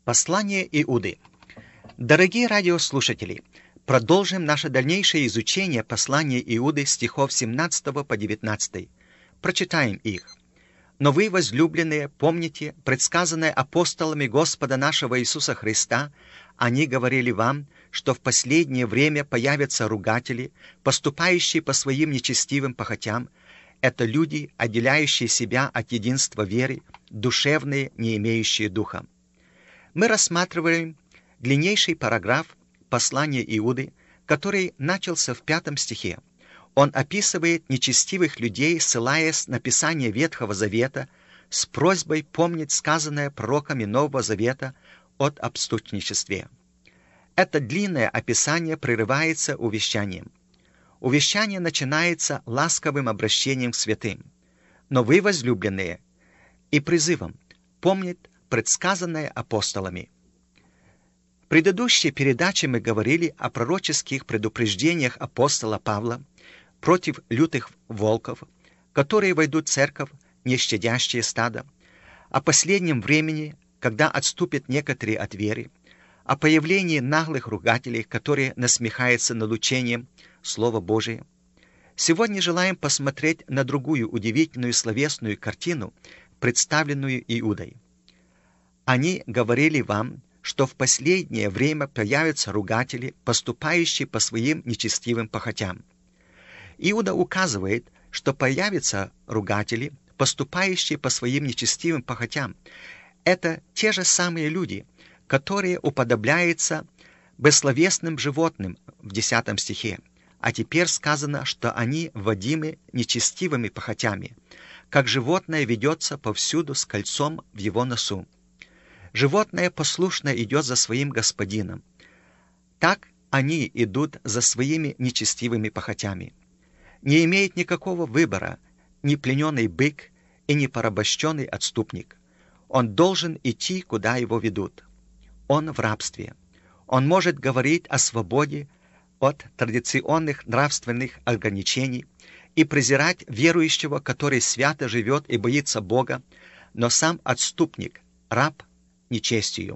Послание Иуды. Дорогие радиослушатели, продолжим наше дальнейшее изучение послания Иуды стихов 17 по 19. Прочитаем их. «Но вы, возлюбленные, помните, предсказанное апостолами Господа нашего Иисуса Христа, они говорили вам, что в последнее время появятся ругатели, поступающие по своим нечестивым похотям. Это люди, отделяющие себя от единства веры, душевные, не имеющие духа». Мы рассматриваем длиннейший параграф послания Иуды, который начался в 5 стихе. Он описывает нечестивых людей, ссылаясь на Писание Ветхого Завета с просьбой помнить сказанное пророками Нового Завета от отступничестве. Это длинное описание прерывается увещанием. Увещание начинается ласковым обращением к святым. «Но вы, возлюбленные», и призывом помнить предсказанное апостолами. В предыдущей передаче мы говорили о пророческих предупреждениях апостола Павла против лютых волков, которые войдут в церковь, не щадящие стадо, о последнем времени, когда отступят некоторые от веры, о появлении наглых ругателей, которые насмехаются над учением Слова Божия. Сегодня желаем посмотреть на другую удивительную словесную картину, представленную Иудой. Они говорили вам, что в последнее время появятся ругатели, поступающие по своим нечестивым похотям. Иуда указывает, что появятся ругатели, поступающие по своим нечестивым похотям. Это те же самые люди, которые уподобляются бессловесным животным в 10 стихе. А теперь сказано, что они водимы нечестивыми похотями, как животное ведется повсюду с кольцом в его носу. Животное послушно идет за своим господином. Так они идут за своими нечестивыми похотями. Не имеет никакого выбора ни плененный бык и ни порабощенный отступник. Он должен идти, куда его ведут. Он в рабстве. Он может говорить о свободе от традиционных нравственных ограничений и презирать верующего, который свято живет и боится Бога, но сам отступник, раб, нечестию.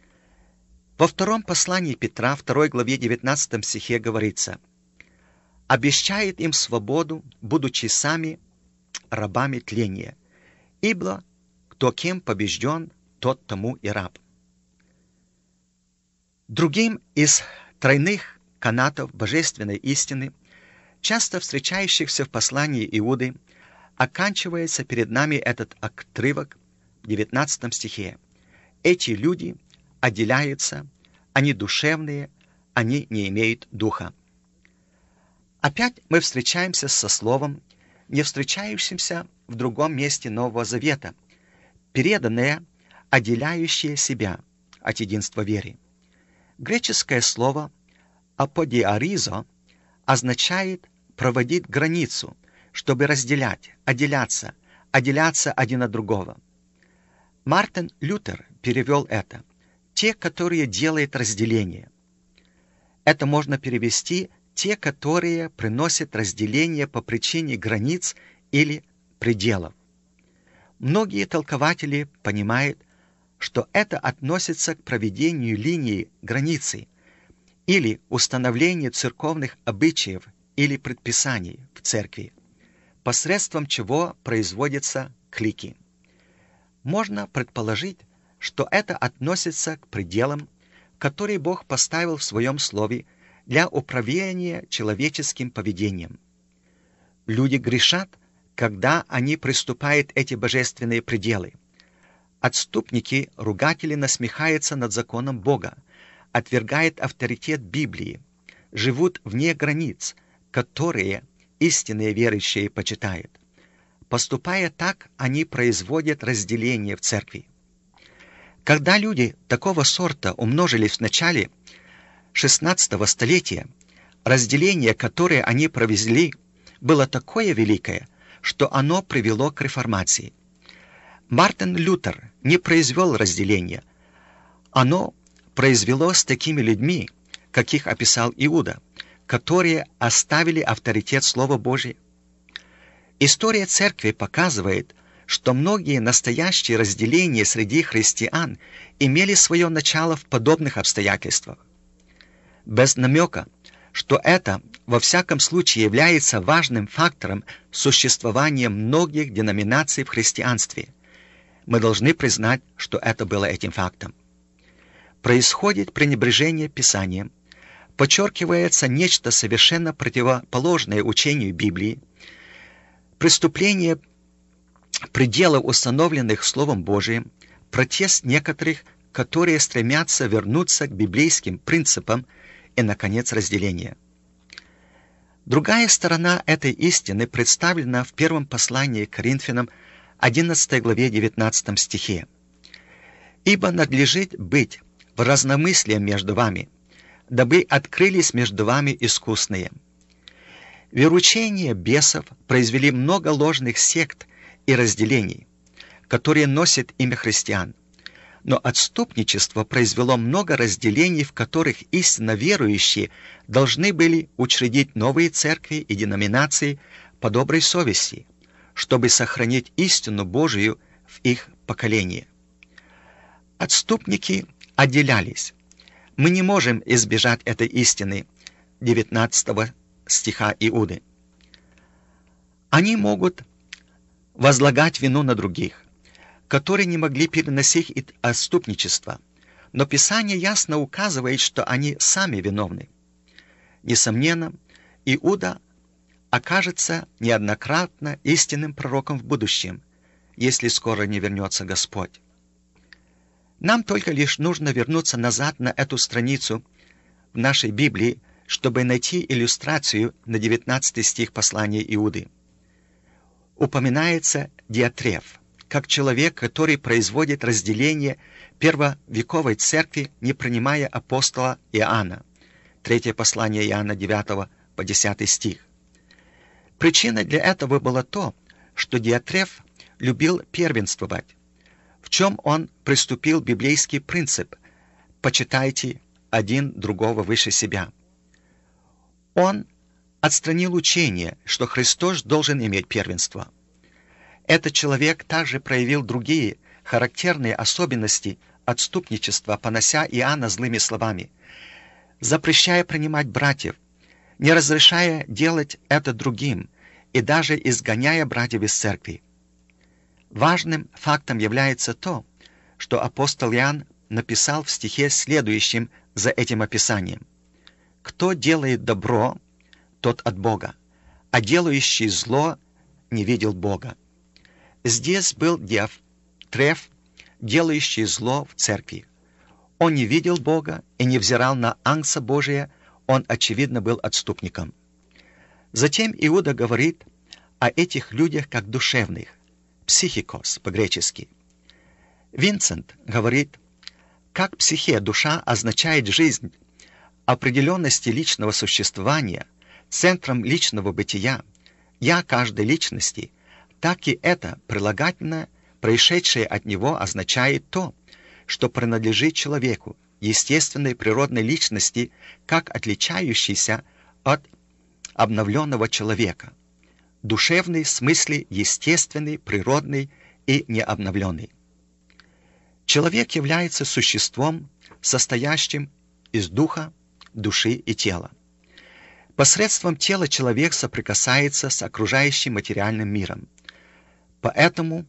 Во втором послании Петра, 2 главе 19 стихе говорится: «Обещает им свободу, будучи сами рабами тления, ибо кто кем побежден, тот тому и раб». Другим из тройных канатов божественной истины, часто встречающихся в послании Иуды, оканчивается перед нами этот отрывок в 19 стихе. Эти люди отделяются, они душевные, они не имеют духа. Опять мы встречаемся со словом, не встречающимся в другом месте Нового Завета, переданное, отделяющее себя от единства веры. Греческое слово «аподиаризо» означает проводить границу, чтобы разделять, отделяться один от другого. Мартин Лютер перевел это «те, которые делают разделение». Это можно перевести «те, которые приносят разделение по причине границ или пределов». Многие толкователи понимают, что это относится к проведению линии границы или установлению церковных обычаев или предписаний в церкви, посредством чего производятся клики. Можно предположить, что это относится к пределам, которые Бог поставил в Своем Слове для управления человеческим поведением. Люди грешат, когда они приступают эти божественные пределы. Отступники, ругатели насмехаются над законом Бога, отвергают авторитет Библии, живут вне границ, которые истинные верующие почитают. Поступая так, они производят разделение в церкви. Когда люди такого сорта умножились в начале XVI столетия, разделение, которое они провели, было такое великое, что оно привело к реформации. Мартин Лютер не произвел разделения. Оно произвело с такими людьми, каких описал Иуда, которые оставили авторитет Слова Божия. История церкви показывает, что многие настоящие разделения среди христиан имели свое начало в подобных обстоятельствах. Без намека, что это во всяком случае является важным фактором существования многих деноминаций в христианстве, мы должны признать, что это было этим фактом. Происходит пренебрежение Писанием, подчеркивается нечто совершенно противоположное учению Библии, преступление пределов, установленных Словом Божиим, протест некоторых, которые стремятся вернуться к библейским принципам и, наконец, разделение. Другая сторона этой истины представлена в первом послании к Коринфянам, 11 главе 19 стихе. «Ибо надлежит быть в разномыслии между вами, дабы открылись между вами искусные». Вероучения бесов произвели много ложных сект и разделений, которые носят имя христиан. Но отступничество произвело много разделений, в которых истинно верующие должны были учредить новые церкви и деноминации по доброй совести, чтобы сохранить истину Божию в их поколении. Отступники отделялись. Мы не можем избежать этой истины 19 стиха Иуды. Они могут возлагать вину на других, которые не могли переносить отступничество, но Писание ясно указывает, что они сами виновны. Несомненно, Иуда окажется неоднократно истинным пророком в будущем, если скоро не вернется Господь. Нам только лишь нужно вернуться назад на эту страницу в нашей Библии, чтобы найти иллюстрацию на 19 стих послания Иуды. Упоминается Диатреф, как человек, который производит разделение первовековой церкви, не принимая апостола Иоанна. 3 послание Иоанна 9 по 10 стих. Причиной для этого было то, что Диатреф любил первенствовать, в чем он приступил библейский принцип «почитайте один другого выше себя». Он отстранил учение, что Христос должен иметь первенство. Этот человек также проявил другие характерные особенности отступничества, понося Иоанна злыми словами, запрещая принимать братьев, не разрешая делать это другим и даже изгоняя братьев из церкви. Важным фактом является то, что апостол Иоанн написал в стихе, следующем за этим описанием: «Кто делает добро, тот от Бога, а делающий зло не видел Бога». Здесь был Диатреф, делающий зло в церкви. Он не видел Бога и не взирал на Агнца Божия, он, очевидно, был отступником. Затем Иуда говорит о этих людях как душевных, психикос по-гречески. Винсент говорит, как психе душа означает жизнь, определенности личного существования, центром личного бытия, я каждой личности, так и это прилагательное, происшедшее от него, означает то, что принадлежит человеку, естественной природной личности, как отличающейся от обновленного человека. Душевный в смысле естественный, природный и необновленный. Человек является существом, состоящим из духа, души и тела. Посредством тела человек соприкасается с окружающим материальным миром. Поэтому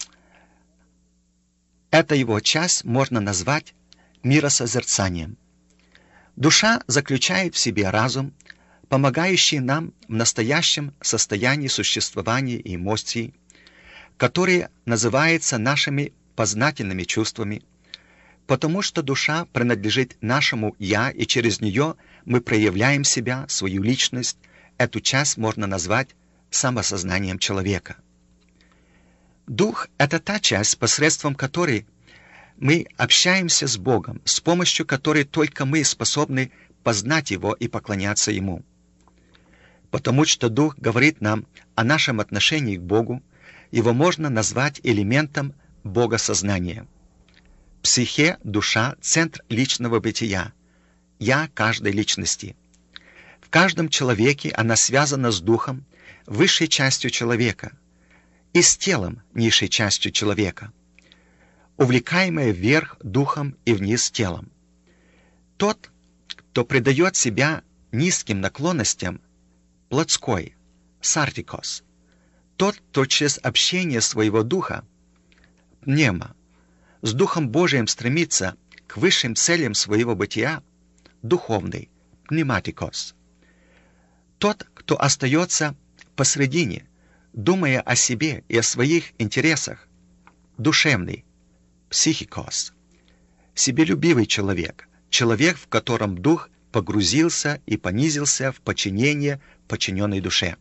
эту его часть можно назвать миросозерцанием. Душа заключает в себе разум, помогающий нам в настоящем состоянии существования и эмоций, которые называются нашими познательными чувствами, потому что душа принадлежит нашему «я», и через нее мы проявляем себя, свою личность. Эту часть можно назвать самосознанием человека. Дух — это та часть, посредством которой мы общаемся с Богом, с помощью которой только мы способны познать Его и поклоняться Ему. Потому что Дух говорит нам о нашем отношении к Богу, его можно назвать элементом богосознания. Психе, душа, центр личного бытия, я каждой личности. В каждом человеке она связана с Духом, высшей частью человека, и с телом, низшей частью человека, увлекаемое вверх духом и вниз телом. Тот, кто предает себя низким наклонностям, плотской, сартикос. Тот, кто через общение своего духа, пнема, с Духом Божиим стремится к высшим целям своего бытия, духовный, пнематикос. Тот, кто остается посредине, думая о себе и о своих интересах, душевный, психикос. Себелюбивый человек, человек, в котором дух погрузился и понизился в подчинение подчиненной душе.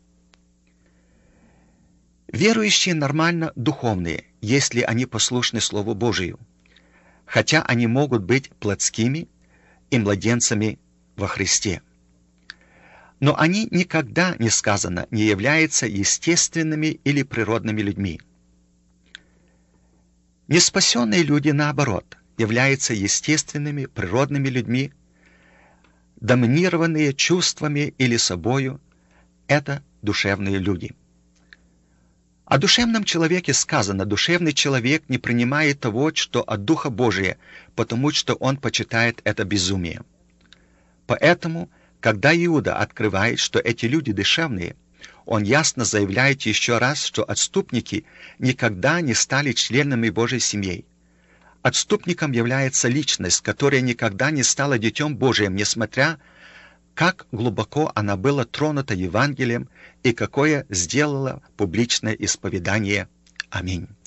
Верующие нормально духовные, если они послушны Слову Божию, хотя они могут быть плотскими и младенцами во Христе. Но они никогда, не сказано, не являются естественными или природными людьми. Неспасенные люди, наоборот, являются естественными, природными людьми, доминированные чувствами или собою – это душевные люди. О душевном человеке сказано: душевный человек не принимает того, что от Духа Божия, потому что он почитает это безумие. Поэтому, когда Иуда открывает, что эти люди душевные, он ясно заявляет еще раз, что отступники никогда не стали членами Божьей семьи. Отступником является личность, которая никогда не стала детем Божиим, несмотря как глубоко она была тронута Евангелием и какое сделала публичное исповедание. Аминь.